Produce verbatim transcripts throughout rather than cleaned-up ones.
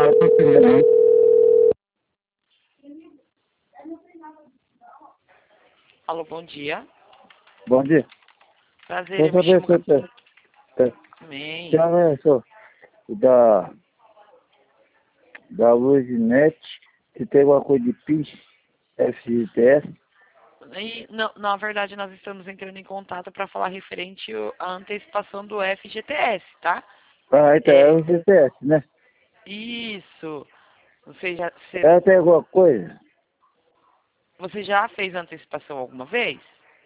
Alô, bom dia. Bom dia. Prazer, Eu eu me saber chamo se você é, Amém. já é só da da Luzinet, se tem alguma coisa de P I S, F G T S. E, não, na verdade, nós estamos entrando em contato para falar referente o- à antecipação do F G T S, tá? Ah, então é É, o G T S, né? isso. Você já, você, Ela tem alguma coisa? você já fez antecipação alguma vez?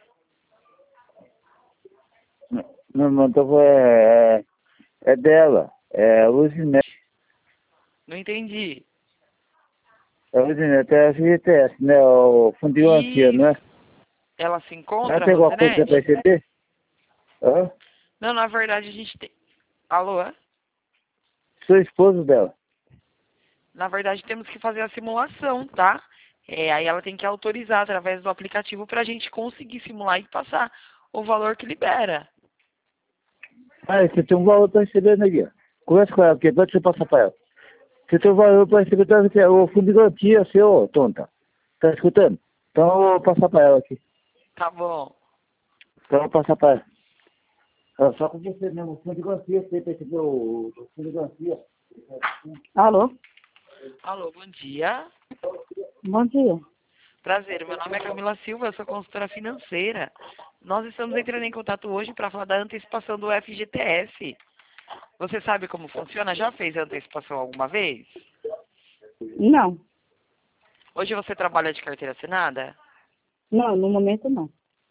Não, não tô falando, é, é é dela, é a Luzinet. Não entendi. A Luzinet é a F G T S, né? O fundo de garantia, Isso. não é? Ela se Ela encontra, tem alguma coisa Rosinete? para receber? Hã? Não, na verdade, a gente tem... Alô? é? Sou esposo dela. Na verdade, temos que fazer a simulação, tá? É, aí ela tem que autorizar através do aplicativo para a gente conseguir simular e passar o valor que libera. Ah, você tem um valor para receber, né, Guia? Conversa com ela, porque pode você passar para ela. Você tem um valor para receber, então, que é o fundo de garantia seu, tonta. Tá escutando? Então eu vou passar para ela aqui. Tá bom. Então eu vou passar para ela. Ah, só com você mesmo, o fundo de garantia, você percebeu o, o fundo de garantia. Alô? Alô, bom dia. Bom dia. Prazer, meu nome é Camila Silva, eu sou consultora financeira. Nós estamos entrando em contato hoje para falar da antecipação do F G T S. Você sabe como funciona? Já fez a antecipação alguma vez? Não, Hoje você trabalha de carteira assinada? não, no momento não.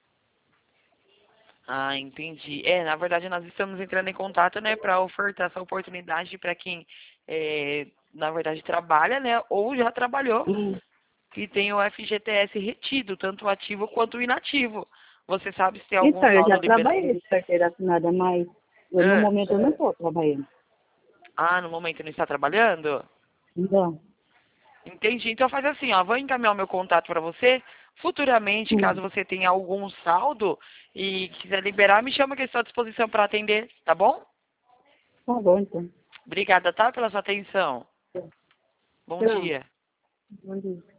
Ah, entendi. É, na verdade nós estamos entrando em contato, né, para ofertar essa oportunidade para quem, é, na verdade, trabalha, né, ou já trabalhou Hum. e tem o F G T S retido, tanto o ativo quanto o inativo. Você sabe se tem algum Então, eu saldo já liberado? trabalhei de carteira assinada, mas eu, no Ah, momento eu não estou trabalhando. ah, no momento não está trabalhando? Então, Entendi. Então faz assim, ó, vou encaminhar o meu contato para você. Futuramente, hum, caso você tenha algum saldo e quiser liberar, me chama que eu estou à disposição para atender, tá bom? tá bom, então. Obrigada, tá, pela sua atenção. Bom Tchau. dia. Bom dia.